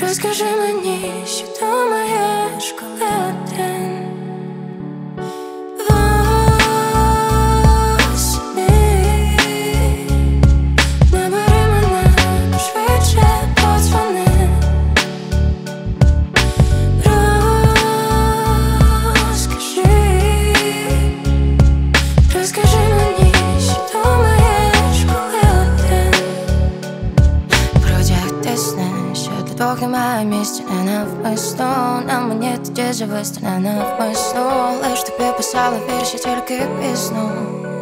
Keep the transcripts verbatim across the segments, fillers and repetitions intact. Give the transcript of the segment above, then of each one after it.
Розкажи мені, що думаєш, коли один восени. Набери мене, швидше подзвони. Розкажи, розкажи мені, що думаєш, коли один. Протяг тисне, що для двох немає місця, не навмисно. На мені тоді зависти не навмисно. Лиш тобі писала вірші, тільки пізно.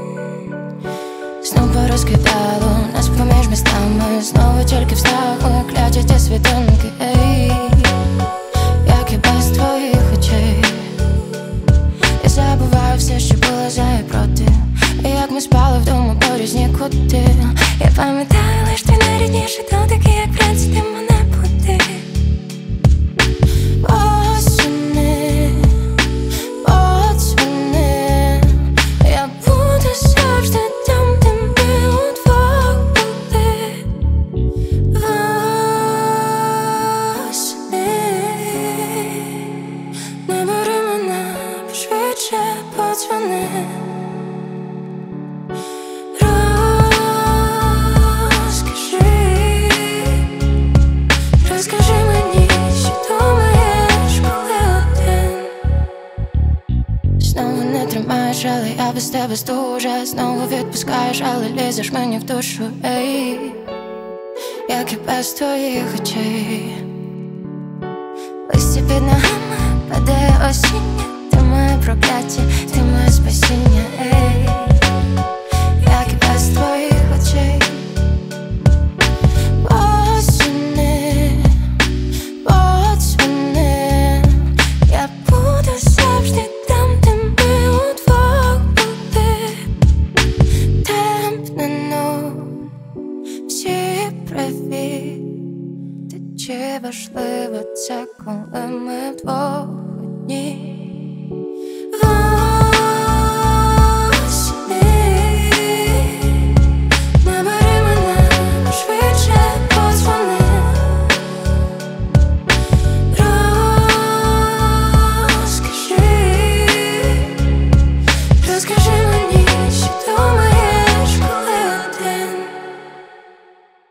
Знов порозкидало нас поміж містами. Знову тільки в страху кляті ті світинки. Ей, як і без твоїх очей. Я забуваю все, що було за і проти. І як ми спали вдома по різні кути. Я пам'ятаю лиш твій найрідніший дотик, і як вранці ти мене будив. Осени, подзвони. Я буду завжди там, де ми удвох були. Восени. Набери мене, пошвидше подзвони. Розкажи мені, що думаєш, коли один. Знову не тримаєш, але я без тебе здужа. Знову відпускаєш, але лізеш мені в душу. Ей, як і без твоїх очей. Листя під ногами падає осіння. Ти моє прокляття, ти моє спасіння. Ей, як і без твоїх очей. Чи важливо це, коли ми вдвох одні?